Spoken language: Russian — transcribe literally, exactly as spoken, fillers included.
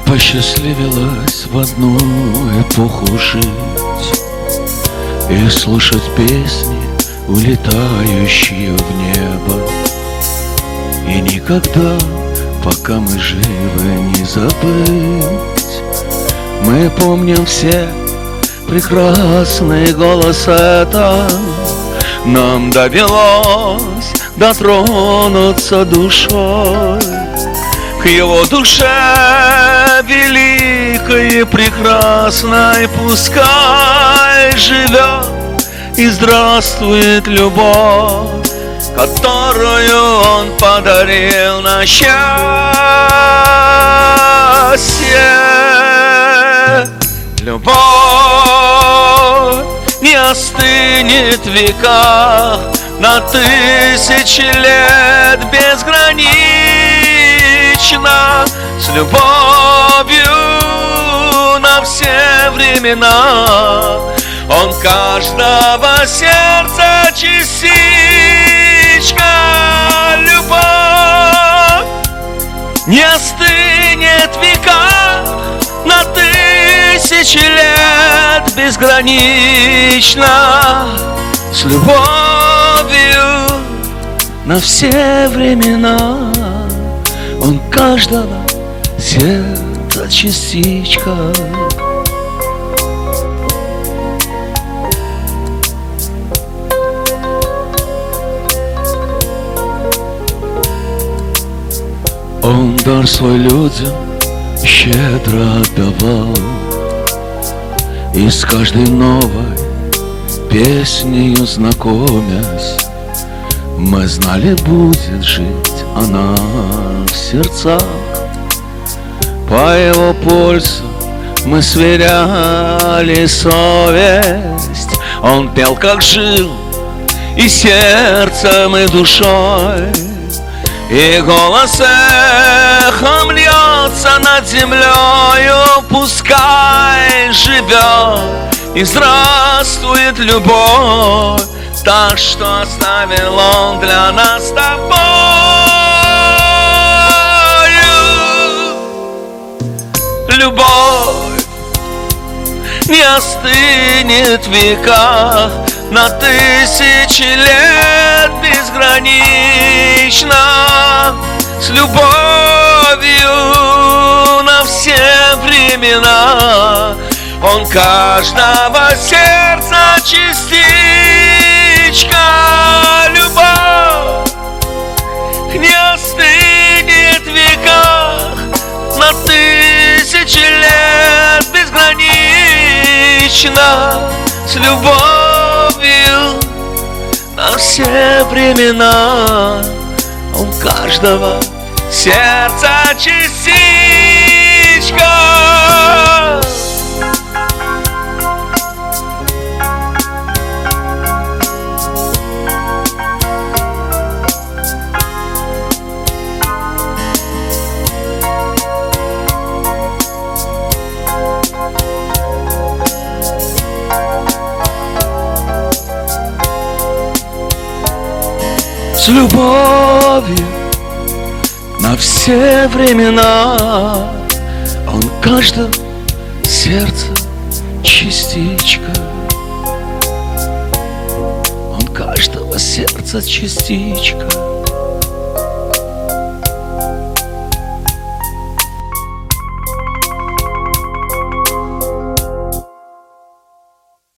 посчастливилось в одну эпоху жить и слушать песни, улетающие в небо. И никогда, пока мы живы, не забыть. Мы помним все прекрасный голос этот. Нам довелось дотронуться душой к его душе великой и прекрасной. Пускай живет и здравствует любовь, которую он подарил на счастье. Любовь не остынет в веках, на тысячи лет безгранично, с любовью на все времена. Он каждого сердца частичка. Любовь не остынет в веках, на тысячи лет безгранично, с любовью на все времена. Он каждого сердца частичка. Он дар свой людям щедро отдавал, и с каждой новой песнею знакомясь, мы знали, будет жить она в сердцах. По его пульсу мы сверяли совесть. Он пел, как жил, и сердцем, и душой, и голос эхом льется над землею. Пускай живет и здравствует любовь, так что оставил он для нас с тобою. Любовь не остынет в веках, на тысячи лет безгранично, с любовью на все времена. Он каждого сердца частичка. Любовь не остынет в веках, на тысячи лет безгранично, с любовью на все времена. Он каждого сердца частичка. С любовью на все времена. Он каждого сердца частичка. Он каждого сердца частичка.